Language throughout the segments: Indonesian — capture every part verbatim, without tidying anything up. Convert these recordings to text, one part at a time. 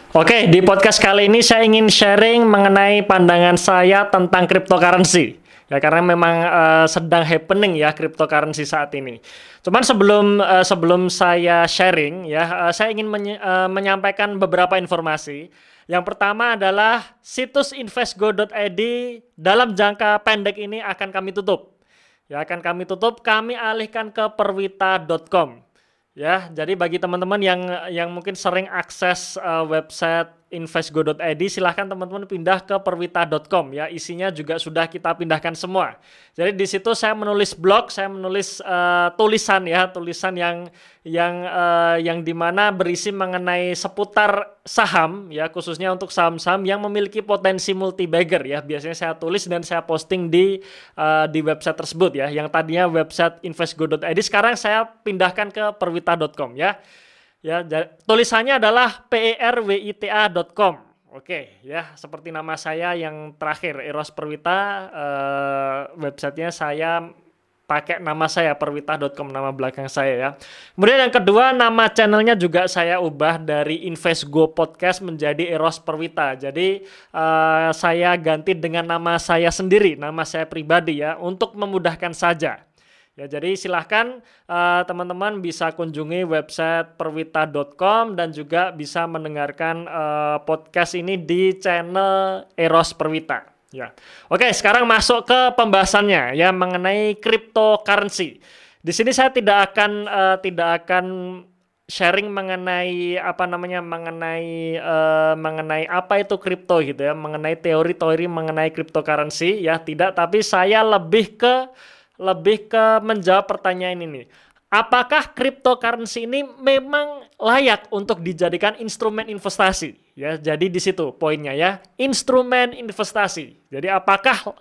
Oke, di podcast kali ini saya ingin sharing mengenai pandangan saya tentang cryptocurrency. Ya, karena memang uh, sedang happening ya cryptocurrency saat ini. Cuman sebelum uh, sebelum saya sharing ya, uh, saya ingin menye- uh, menyampaikan beberapa informasi. Yang pertama adalah situs investgo dot i d dalam jangka pendek ini akan kami tutup. Ya, akan kami tutup, kami alihkan ke perwita dot com. Ya, jadi bagi teman-teman yang yang mungkin sering akses uh, website investgo dot i d, silahkan teman-teman pindah ke perwita dot com ya. Isinya juga sudah kita pindahkan semua. Jadi di situ saya menulis blog, saya menulis uh, tulisan ya, tulisan yang yang uh, yang dimana berisi mengenai seputar saham ya, khususnya untuk saham-saham yang memiliki potensi multi bagger ya. Biasanya saya tulis dan saya posting di uh, di website tersebut ya. Yang tadinya website investgo dot i d sekarang saya pindahkan ke perwita dot com ya. Ya, tulisannya adalah perwita dot com. Oke, ya, seperti nama saya yang terakhir Eros Perwita, eh, websitenya saya pakai nama saya perwita dot com, nama belakang saya ya. Kemudian yang kedua, nama channelnya juga saya ubah dari Investgo Podcast menjadi Eros Perwita. Jadi eh, saya ganti dengan nama saya sendiri, nama saya pribadi ya, untuk memudahkan saja. Ya, jadi silahkan uh, teman-teman bisa kunjungi website perwita dot com dan juga bisa mendengarkan uh, podcast ini di channel Eros Perwita. Ya, oke, sekarang masuk ke pembahasannya ya mengenai cryptocurrency. Di sini saya tidak akan uh, tidak akan sharing mengenai apa namanya mengenai uh, mengenai apa itu kripto gitu ya, mengenai teori-teori mengenai cryptocurrency ya, tidak, tapi saya lebih ke lebih ke menjawab pertanyaan ini. Apakah cryptocurrency ini memang layak untuk dijadikan instrumen investasi? Ya, jadi di situ poinnya ya, instrumen investasi. Jadi apakah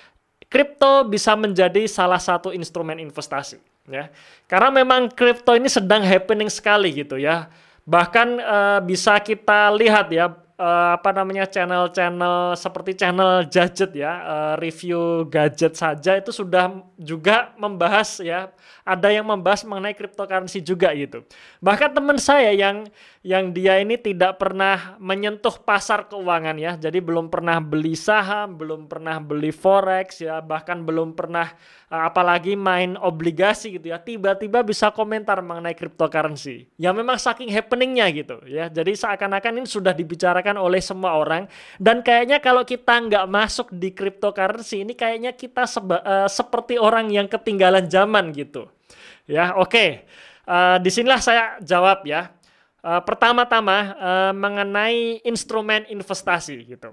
kripto bisa menjadi salah satu instrumen investasi? Ya, karena memang kripto ini sedang happening sekali gitu ya. Bahkan uh, bisa kita lihat ya, uh, apa namanya channel-channel seperti channel gadget ya, uh, review gadget saja itu sudah juga membahas ya, ada yang membahas mengenai cryptocurrency juga gitu. Bahkan teman saya yang yang dia ini tidak pernah menyentuh pasar keuangan ya, jadi belum pernah beli saham, belum pernah beli forex ya, bahkan belum pernah uh, apalagi main obligasi gitu ya, tiba-tiba bisa komentar mengenai cryptocurrency. Ya memang saking happeningnya gitu ya, jadi seakan-akan ini sudah dibicarakan oleh semua orang, dan kayaknya kalau kita nggak masuk di cryptocurrency ini kayaknya kita seba, uh, seperti orang yang ketinggalan zaman gitu ya. Oke, uh, disinilah saya jawab ya. Uh, pertama-tama uh, mengenai instrumen investasi gitu.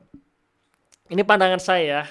Ini pandangan saya.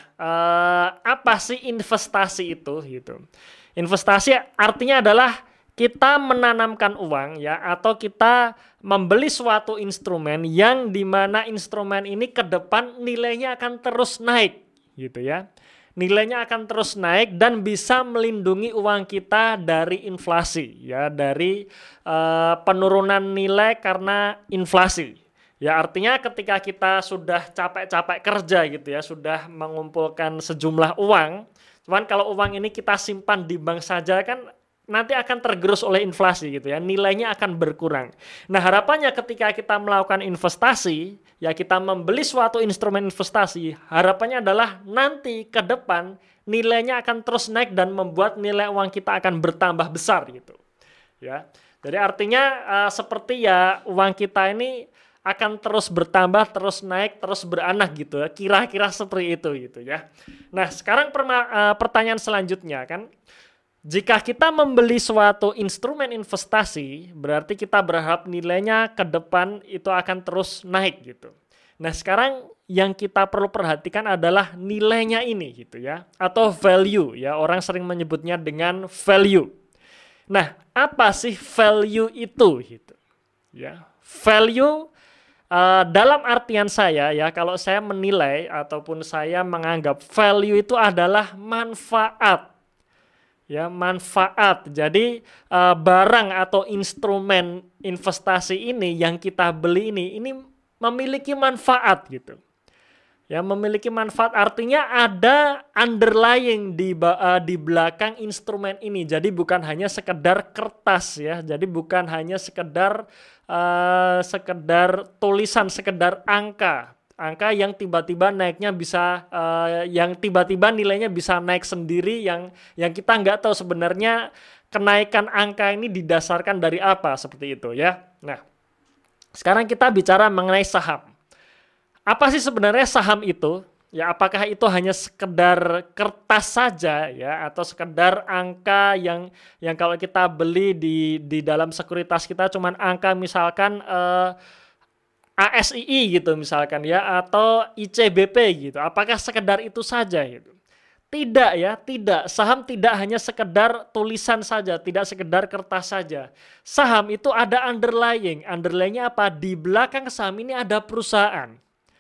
Uh, apa sih investasi itu gitu? Investasi artinya adalah kita menanamkan uang ya, atau kita membeli suatu instrumen yang dimana instrumen ini ke depan nilainya akan terus naik gitu ya. Nilainya akan terus naik dan bisa melindungi uang kita dari inflasi ya, dari uh, penurunan nilai karena inflasi. Ya, artinya ketika kita sudah capek-capek kerja gitu ya, sudah mengumpulkan sejumlah uang, cuman kalau uang ini kita simpan di bank saja kan nanti akan tergerus oleh inflasi gitu ya, nilainya akan berkurang. Nah, harapannya ketika kita melakukan investasi, ya kita membeli suatu instrumen investasi, harapannya adalah nanti ke depan nilainya akan terus naik dan membuat nilai uang kita akan bertambah besar gitu. Ya. Jadi artinya uh, seperti ya uang kita ini akan terus bertambah, terus naik, terus beranak gitu ya. Kira-kira seperti itu gitu ya. Nah, sekarang perma- uh, pertanyaan selanjutnya kan, jika kita membeli suatu instrumen investasi, berarti kita berharap nilainya ke depan itu akan terus naik gitu. Nah, sekarang yang kita perlu perhatikan adalah nilainya ini gitu ya, atau value ya, orang sering menyebutnya dengan value. Nah, apa sih value itu gitu? Ya, value uh, dalam artian saya ya, kalau saya menilai ataupun saya menganggap value itu adalah manfaat. Ya, manfaat. Jadi uh, barang atau instrumen investasi ini yang kita beli ini ini memiliki manfaat gitu. Ya, memiliki manfaat artinya ada underlying di uh, di belakang instrumen ini. Jadi bukan hanya sekedar kertas ya. Jadi bukan hanya sekedar uh, sekedar tulisan, sekedar angka. Angka yang tiba-tiba naiknya bisa, uh, yang tiba-tiba nilainya bisa naik sendiri, yang yang kita nggak tahu sebenarnya kenaikan angka ini didasarkan dari apa, seperti itu ya. Nah, sekarang kita bicara mengenai saham. Apa sih sebenarnya saham itu? Ya, apakah itu hanya sekedar kertas saja ya, atau sekedar angka yang yang kalau kita beli di di dalam sekuritas kita cuman angka misalkan uh, A S I I gitu misalkan ya, atau I C B P gitu. Apakah sekedar itu saja gitu? Tidak ya, tidak. Saham tidak hanya sekedar tulisan saja, tidak sekedar kertas saja. Saham itu ada underlying. Underlying-nya apa? Di belakang saham ini ada perusahaan.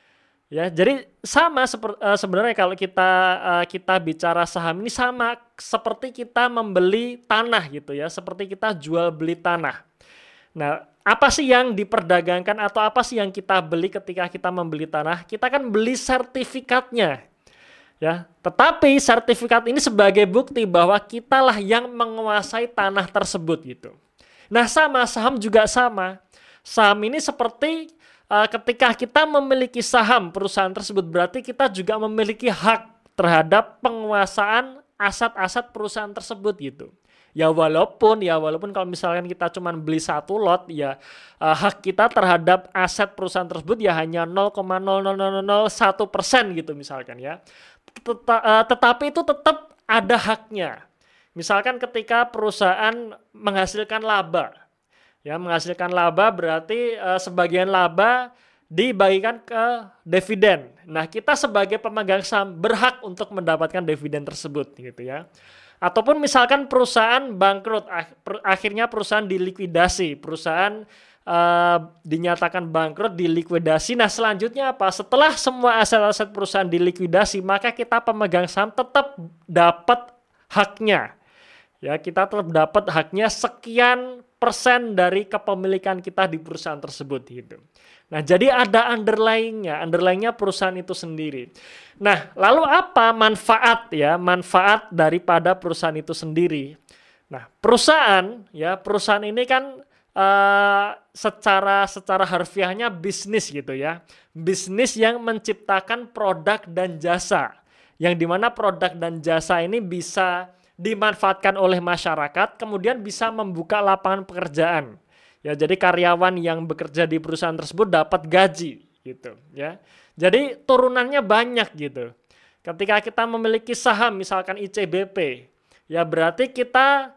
Ya, jadi sama seperti uh, sebenarnya kalau kita uh, kita bicara saham ini sama seperti kita membeli tanah gitu ya, seperti kita jual beli tanah. Nah, apa sih yang diperdagangkan atau apa sih yang kita beli ketika kita membeli tanah? Kita kan beli sertifikatnya. Ya, tetapi sertifikat ini sebagai bukti bahwa kitalah yang menguasai tanah tersebut gitu. Nah, sama saham juga sama. Saham ini seperti uh, ketika kita memiliki saham perusahaan tersebut, berarti kita juga memiliki hak terhadap penguasaan aset-aset perusahaan tersebut gitu. Ya walaupun ya walaupun kalau misalkan kita cuma beli satu lot, ya uh, hak kita terhadap aset perusahaan tersebut ya hanya nol koma nol nol nol nol satu persen gitu misalkan ya. Teta, uh, tetapi itu tetap ada haknya. Misalkan ketika perusahaan menghasilkan laba, ya menghasilkan laba berarti uh, sebagian laba dibagikan ke dividen. Nah, kita sebagai pemegang saham berhak untuk mendapatkan dividen tersebut gitu ya. Ataupun misalkan perusahaan bangkrut, akhirnya perusahaan dilikuidasi, perusahaan uh, dinyatakan bangkrut, dilikuidasi. Nah, selanjutnya apa? Setelah semua aset-aset perusahaan dilikuidasi, maka kita pemegang saham tetap dapat haknya. Ya, kita tetap dapat haknya sekian persen dari kepemilikan kita di perusahaan tersebut gitu. Nah, jadi ada underlying-nya, underlying-nya perusahaan itu sendiri. Nah, lalu apa manfaat ya, manfaat daripada perusahaan itu sendiri? Nah, perusahaan ya, perusahaan ini kan uh, secara secara harfiahnya bisnis gitu ya. Bisnis yang menciptakan produk dan jasa. Yang dimana produk dan jasa ini bisa dimanfaatkan oleh masyarakat, kemudian bisa membuka lapangan pekerjaan. Ya, jadi karyawan yang bekerja di perusahaan tersebut dapat gaji gitu ya. Jadi turunannya banyak gitu. Ketika kita memiliki saham misalkan I C B P, ya berarti kita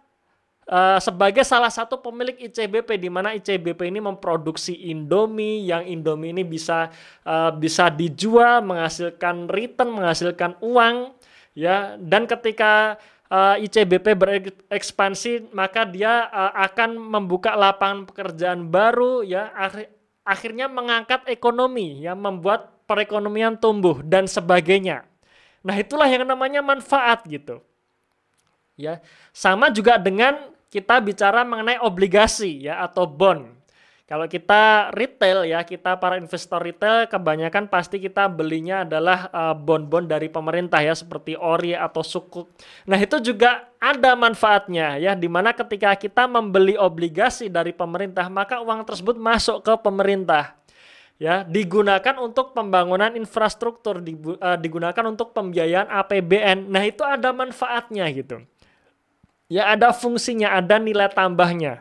uh, sebagai salah satu pemilik I C B P, di mana I C B P ini memproduksi Indomie, yang Indomie ini bisa uh, bisa dijual, menghasilkan return, menghasilkan uang ya. Dan ketika Uh, I C B P berekspansi, maka dia uh, akan membuka lapangan pekerjaan baru ya, akhir, akhirnya mengangkat ekonomi ya, membuat perekonomian tumbuh dan sebagainya. Nah, itulah yang namanya manfaat gitu. Ya, sama juga dengan kita bicara mengenai obligasi ya atau bond. Kalau kita retail ya, kita para investor retail kebanyakan pasti kita belinya adalah uh, bond-bond dari pemerintah ya, seperti O R I atau Sukuk. Nah, itu juga ada manfaatnya ya, dimana ketika kita membeli obligasi dari pemerintah, maka uang tersebut masuk ke pemerintah. Ya, digunakan untuk pembangunan infrastruktur, digunakan untuk pembiayaan A P B N. Nah, itu ada manfaatnya gitu. Ya, ada fungsinya, ada nilai tambahnya.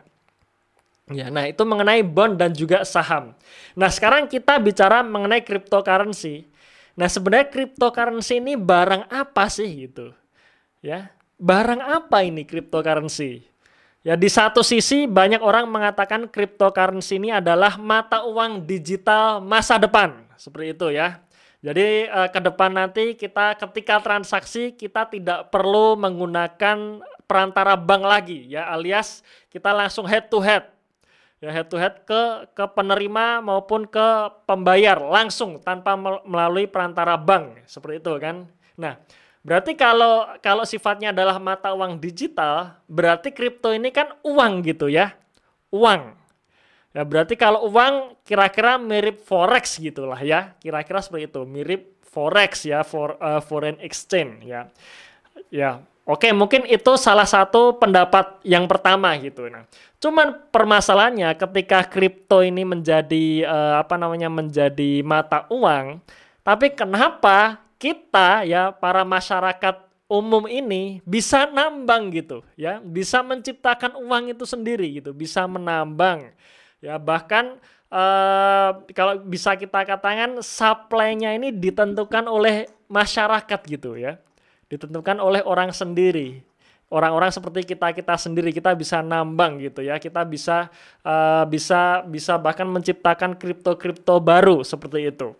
Ya, nah itu mengenai bond dan juga saham. Nah, sekarang kita bicara mengenai cryptocurrency. Nah, sebenarnya cryptocurrency ini barang apa sih gitu? Ya, barang apa ini cryptocurrency? Ya, di satu sisi banyak orang mengatakan cryptocurrency ini adalah mata uang digital masa depan, seperti itu ya. Jadi eh, ke depan nanti kita ketika transaksi kita tidak perlu menggunakan perantara bank lagi ya, alias kita langsung head to head. Ya, head to head ke ke penerima maupun ke pembayar langsung tanpa melalui perantara bank, seperti itu kan. Nah, berarti kalau kalau sifatnya adalah mata uang digital, berarti kripto ini kan uang gitu ya. Uang. Ya, berarti kalau uang kira-kira mirip forex gitulah ya. Kira-kira seperti itu, mirip forex ya, for uh, foreign exchange ya. Ya, Oke, mungkin itu salah satu pendapat yang pertama gitu. Nah, cuman permasalahannya ketika kripto ini menjadi eh, apa namanya menjadi mata uang, tapi kenapa kita ya para masyarakat umum ini bisa nambang gitu ya, bisa menciptakan uang itu sendiri gitu, bisa menambang ya bahkan eh, kalau bisa kita katakan supply-nya ini ditentukan oleh masyarakat gitu ya, ditentukan oleh orang sendiri. Orang-orang seperti kita-kita sendiri kita bisa nambang gitu ya. Kita bisa uh, bisa bisa bahkan menciptakan kripto-kripto baru seperti itu.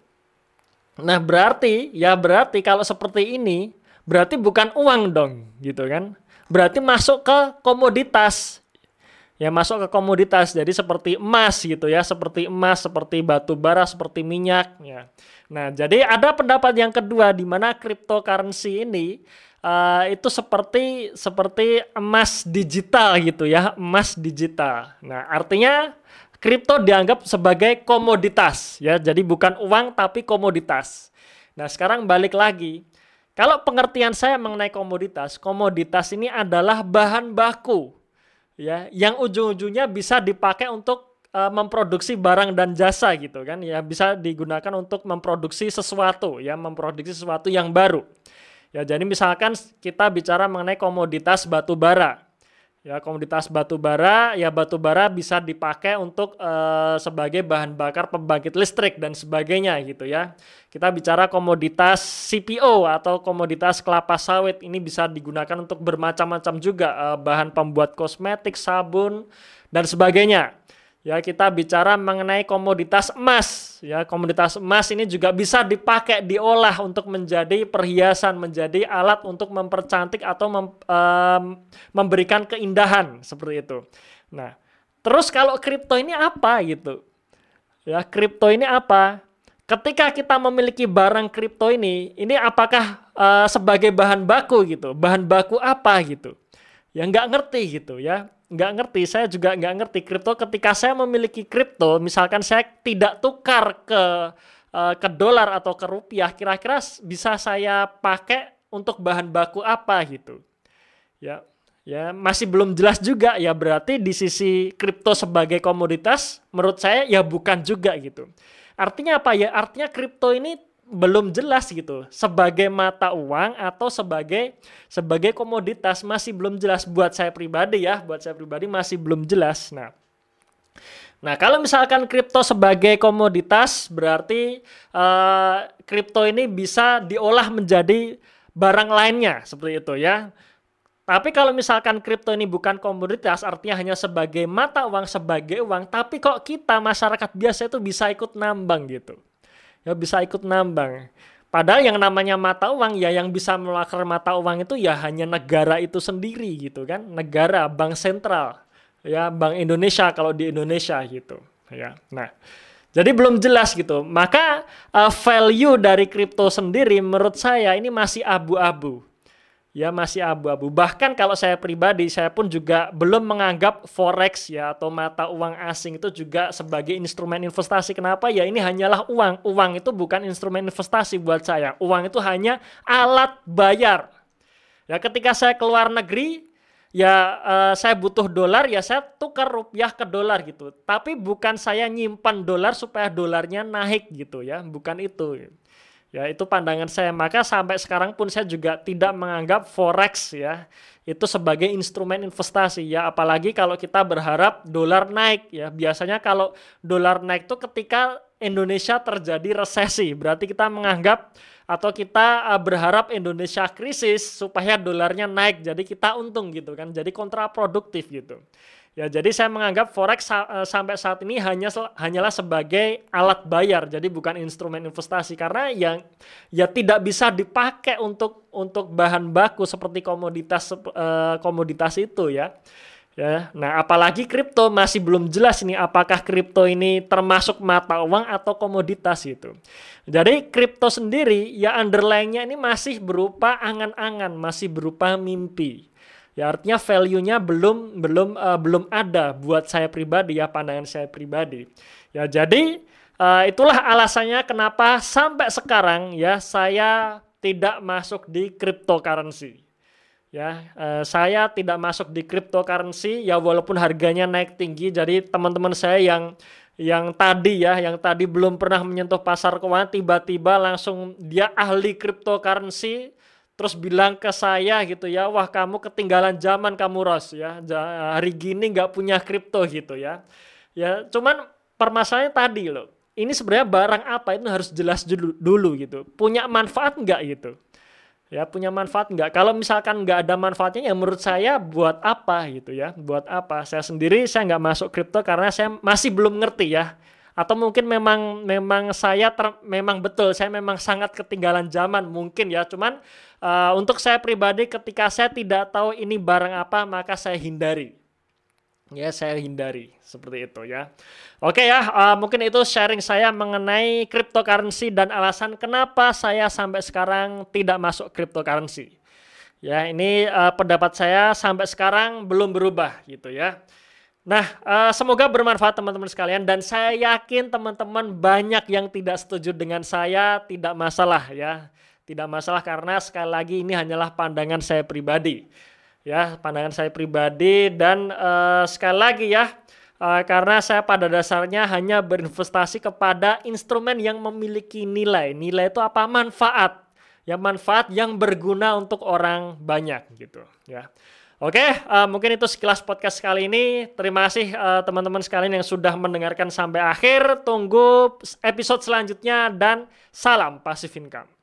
Nah, berarti ya berarti kalau seperti ini berarti bukan uang dong gitu kan. Berarti masuk ke komoditas. Ya masuk ke komoditas, jadi seperti emas gitu ya, seperti emas, seperti batu bara, seperti minyak ya. Nah, jadi ada pendapat yang kedua di mana cryptocurrency ini uh, itu seperti seperti emas digital gitu ya, emas digital. Nah, artinya kripto dianggap sebagai komoditas ya, jadi bukan uang tapi komoditas. Nah, sekarang balik lagi. Kalau pengertian saya mengenai komoditas, komoditas ini adalah bahan baku ya, yang ujung-ujungnya bisa dipakai untuk uh, memproduksi barang dan jasa gitu kan ya, bisa digunakan untuk memproduksi sesuatu ya, memproduksi sesuatu yang baru ya. Jadi misalkan kita bicara mengenai komoditas batu bara ya, komoditas batu bara ya, batu bara bisa dipakai untuk uh, sebagai bahan bakar pembangkit listrik dan sebagainya gitu ya. Kita bicara komoditas C P O atau komoditas kelapa sawit, ini bisa digunakan untuk bermacam-macam juga, uh, bahan pembuat kosmetik, sabun dan sebagainya. Ya, kita bicara mengenai komoditas emas. Ya, komoditas emas ini juga bisa dipakai, diolah untuk menjadi perhiasan, menjadi alat untuk mempercantik atau mem, um, memberikan keindahan seperti itu. Nah, terus kalau kripto ini apa gitu? Ya, kripto ini apa? Ketika kita memiliki barang kripto ini, ini apakah uh, sebagai bahan baku gitu? Bahan baku apa gitu? Ya nggak ngerti gitu ya. Nggak ngerti, saya juga nggak ngerti kripto. Ketika saya memiliki kripto, misalkan saya tidak tukar ke uh, ke dolar atau ke rupiah, kira-kira bisa saya pakai untuk bahan baku apa gitu? Ya, ya masih belum jelas juga ya. Berarti di sisi kripto sebagai komoditas, menurut saya ya bukan juga gitu. Artinya apa ya? Artinya kripto ini belum jelas gitu sebagai mata uang atau sebagai sebagai komoditas, masih belum jelas buat saya pribadi ya, buat saya pribadi masih belum jelas. Nah, nah kalau misalkan kripto sebagai komoditas berarti uh, kripto ini bisa diolah menjadi barang lainnya seperti itu ya. Tapi kalau misalkan kripto ini bukan komoditas, artinya hanya sebagai mata uang, sebagai uang, tapi kok kita masyarakat biasa itu bisa ikut nambang gitu. Ya bisa ikut nambang. Padahal yang namanya mata uang ya, yang bisa mengeluarkan mata uang itu ya hanya negara itu sendiri gitu kan. Negara, bank sentral. Ya, Bank Indonesia kalau di Indonesia gitu. Ya. Nah, jadi belum jelas gitu. Maka uh, value dari kripto sendiri menurut saya ini masih abu-abu. Ya masih abu-abu. Bahkan kalau saya pribadi, saya pun juga belum menganggap forex ya atau mata uang asing itu juga sebagai instrumen investasi. Kenapa? Ya ini hanyalah uang. Uang itu bukan instrumen investasi buat saya. Uang itu hanya alat bayar. Ya ketika saya keluar negeri, ya uh, saya butuh dolar, ya saya tukar rupiah ke dolar gitu. Tapi bukan saya nyimpan dolar supaya dolarnya naik gitu ya. Bukan itu. Ya itu pandangan saya. Maka sampai sekarang pun saya juga tidak menganggap forex ya itu sebagai instrumen investasi ya, apalagi kalau kita berharap dolar naik ya. Biasanya kalau dolar naik itu ketika Indonesia terjadi resesi, berarti kita menganggap atau kita berharap Indonesia krisis supaya dolarnya naik, jadi kita untung gitu kan, jadi kontraproduktif gitu. Ya, jadi saya menganggap forex sa- sampai saat ini hanya hanyalah sebagai alat bayar, jadi bukan instrumen investasi karena yang ya tidak bisa dipakai untuk untuk bahan baku seperti komoditas uh, komoditas itu ya. Ya, nah apalagi kripto masih belum jelas ini apakah kripto ini termasuk mata uang atau komoditas itu. Jadi kripto sendiri ya underlying-nya ini masih berupa angan-angan, masih berupa mimpi. Ya artinya value-nya belum belum uh, belum ada buat saya pribadi ya, pandangan saya pribadi. Ya jadi uh, itulah alasannya kenapa sampai sekarang ya saya tidak masuk di cryptocurrency. Ya, eh, saya tidak masuk di cryptocurrency ya walaupun harganya naik tinggi. Jadi teman-teman saya yang yang tadi ya, yang tadi belum pernah menyentuh pasar keuangan tiba-tiba langsung dia ahli cryptocurrency terus bilang ke saya gitu ya, wah kamu ketinggalan zaman kamu Ros ya, Ja- hari gini nggak punya kripto gitu ya. Ya, cuman permasalahannya tadi loh. Ini sebenarnya barang apa itu harus jelas dulu, dulu gitu. Punya manfaat nggak gitu? Ya, punya manfaat nggak? Kalau misalkan nggak ada manfaatnya, ya menurut saya buat apa gitu ya? Buat apa? Saya sendiri saya nggak masuk kripto karena saya masih belum ngerti ya. Atau mungkin memang memang saya ter, memang betul saya memang sangat ketinggalan zaman mungkin ya. Cuman eh, untuk saya pribadi ketika saya tidak tahu ini barang apa maka saya hindari. Ya, saya hindari seperti itu ya. Oke ya, uh, mungkin itu sharing saya mengenai cryptocurrency dan alasan kenapa saya sampai sekarang tidak masuk cryptocurrency. Ya, ini uh, pendapat saya sampai sekarang belum berubah gitu ya. Nah, uh, semoga bermanfaat teman-teman sekalian dan saya yakin teman-teman banyak yang tidak setuju dengan saya, tidak masalah ya. Tidak masalah karena sekali lagi ini hanyalah pandangan saya pribadi. Ya, pandangan saya pribadi dan uh, sekali lagi ya, uh, karena saya pada dasarnya hanya berinvestasi kepada instrumen yang memiliki nilai. Nilai itu apa? Manfaat. Ya, manfaat yang berguna untuk orang banyak gitu ya. Oke, uh, mungkin itu sekilas podcast kali ini. Terima kasih uh, teman-teman sekalian yang sudah mendengarkan sampai akhir. Tunggu episode selanjutnya dan salam Passive Income.